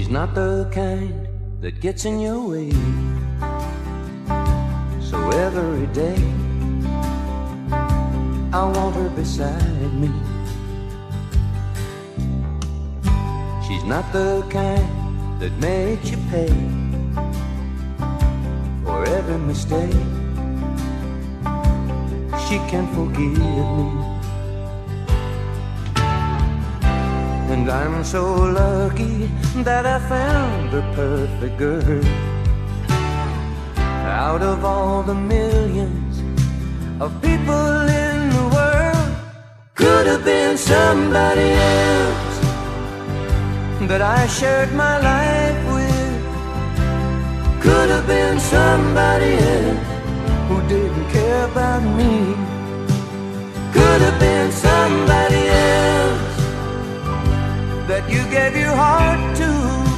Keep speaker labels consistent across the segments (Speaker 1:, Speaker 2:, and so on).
Speaker 1: She's not the kind that gets in your way. So every day I want her beside me. She's not the kind that makes you pay for every mistake. She can forgive me. And I'm so lucky that I found the perfect girl. Out of all the millions of people in the world, could have been somebody else that I shared my life with. Could have been somebody else who didn't care about me. Could have been somebody else that you gave your heart to.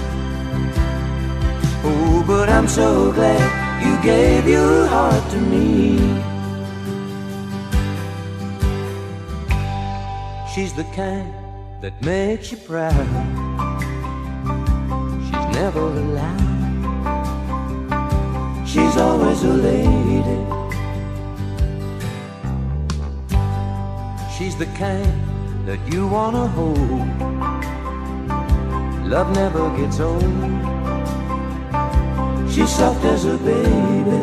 Speaker 1: Oh, but I'm so glad you gave your heart to me. She's the kind that makes you proud. She's never loud. She's always a lady. She's the kind that you wanna hold. Love never gets old. She's soft as a baby.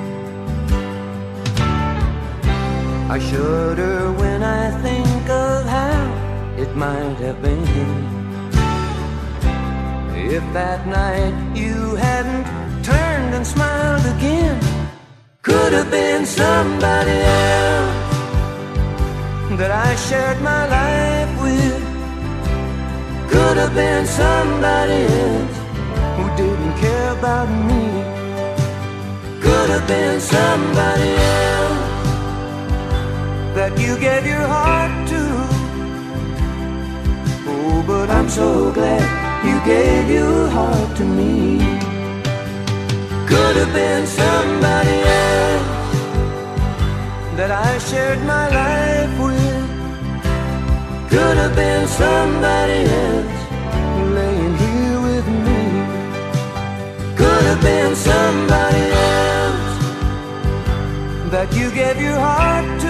Speaker 1: I shudder when I think of how it might have been if that night you hadn't turned and smiled again. Could have been somebody else that I shared my life with. Could have been somebody else who didn't care about me. Could have been somebody else that you gave your heart to. Oh, but I'm so glad you gave your heart to me. Could have been somebody else that I shared my life with. Could have been somebody else laying here with me. Could have been somebody else that you gave your heart to.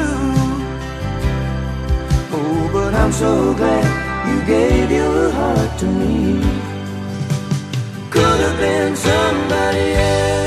Speaker 1: Oh, but I'm so glad you gave your heart to me. Could have been somebody else.